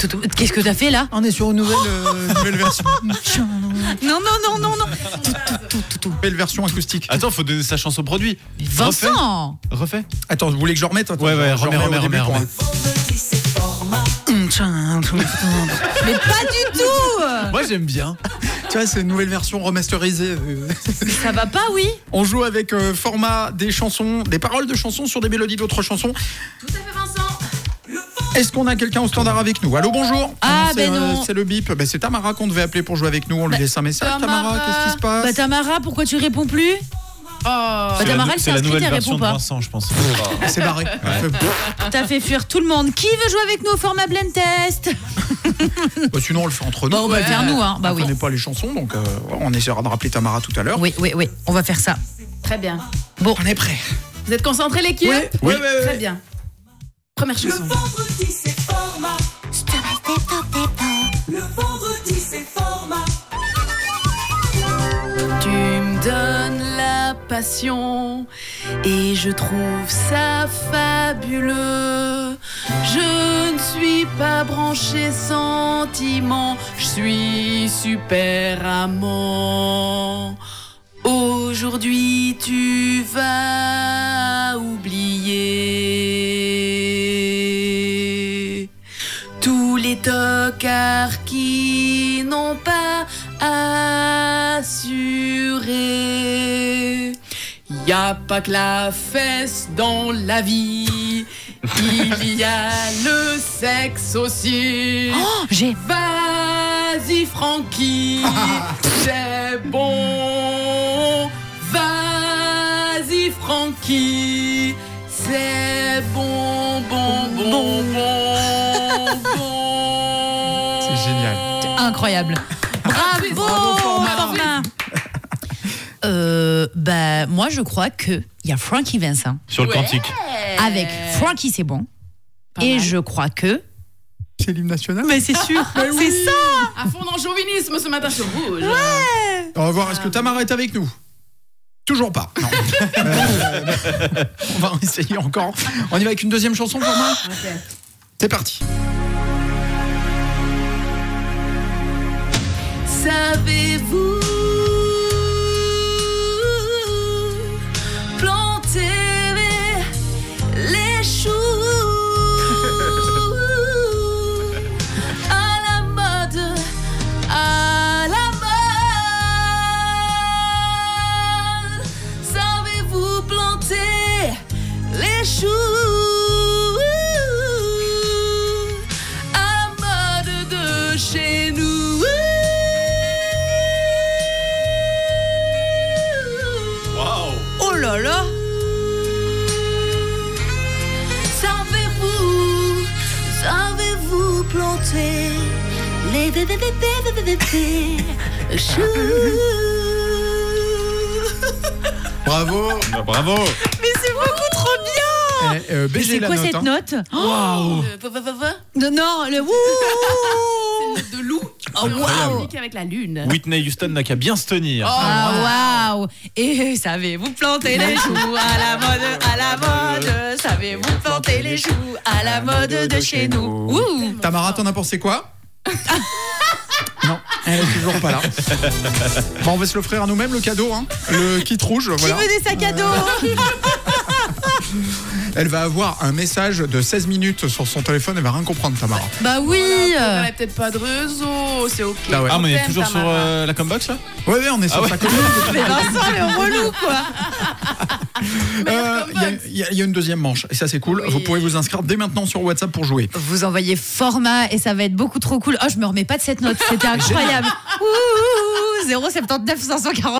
Qu'est-ce que t'as fait là? On est sur une nouvelle version. Non. Nouvelle version acoustique. Attends, faut donner sa chance au produit. Vincent. Refais. Attends, vous voulez que je remette? Attends, Ouais, je remets. Mais pas du tout. Moi, j'aime bien. Tu vois, c'est une nouvelle version remasterisée. Ça va pas, oui? On joue avec format des chansons, des paroles de chansons sur des mélodies d'autres chansons. Tout à fait, Vincent. Est-ce qu'on a quelqu'un au standard avec nous? Allô, bonjour. Non. C'est le bip. C'est Tamara qu'on devait appeler pour jouer avec nous. On lui laisse un message. Tamara, qu'est-ce qui se passe? Tamara, pourquoi tu réponds plus? Tamara, elle s'est c'est la inscrite, nouvelle elle version répond de pas. Vincent, je pense. C'est barré. T'as fait fuir tout le monde. Qui veut jouer avec nous au format blend test? Sinon, on le fait entre nous. On va le faire nous, hein. On connaît pas les chansons, donc on essaiera de rappeler Tamara tout à l'heure. Oui, on va faire ça. Très bien. Bon, On est prêt. Vous êtes concentrés, l'équipe? Oui. Très bien. Première chanson. Le vendredi c'est format. Le vendredi c'est format. Tu me donnes la passion et je trouve ça fabuleux. Je ne suis pas branché sentiment, je suis super amant. Aujourd'hui tu vas oublier tous les tocards qui n'ont pas assuré. Y a pas que la fesse dans la vie, il y a le sexe aussi. j'ai. Vas-y Francky, c'est bon. Vas-y Francky, c'est bon. C'est génial. Incroyable. Bravo, Format. Moi, je crois que il y a Francky Vincent. Sur le quantique. Avec Francky, c'est bon. Pas Et mal. je crois que. C'est l'hymne national. Mais c'est sûr, c'est ça. À fond dans le chauvinisme ce matin sur Rouge. On va voir, est-ce que Tamara est avec nous? Toujours pas. Non. On va essayer encore. On y va avec une deuxième chanson, format. C'est parti. Savez-vous planter les choux à la mode, savez-vous planter les choux à mode de chez nous? Oh là là. Savez-vous planter les choux? Bravo. Bravo. Mais c'est beaucoup trop bien. Mais BG c'est la quoi note. cette note? Waouh. Non, le wouh. De loup. Oh, waouh. Avec la lune. Whitney Houston n'a qu'à bien se tenir. Ah waouh. Et savez-vous planter les choux à la mode, savez-vous planter les choux à la mode de chez nous? Ouh. Tamara, t'en as pensé quoi? Non, elle est toujours pas là. Bon, on va se l'offrir à nous-mêmes, le cadeau, hein. Le kit rouge, Qui voilà. veut des sacs à dos? Elle va avoir un message de 16 minutes sur son téléphone, elle va rien comprendre, Tamara. Bah oui. Elle a peut-être pas de réseau, c'est ok. Ah ouais. Ah, mais on est T'aimes, toujours sur Tamara. la combox là? Ouais, on est sur sa commune. Mais Vincent, le relou, quoi. Il y a une deuxième manche, et ça c'est cool. Oui. Vous pouvez vous inscrire dès maintenant sur WhatsApp pour jouer. Vous envoyez format et ça va être beaucoup trop cool. Oh, je me remets pas de cette note. C'était incroyable. Ouh, 079 540.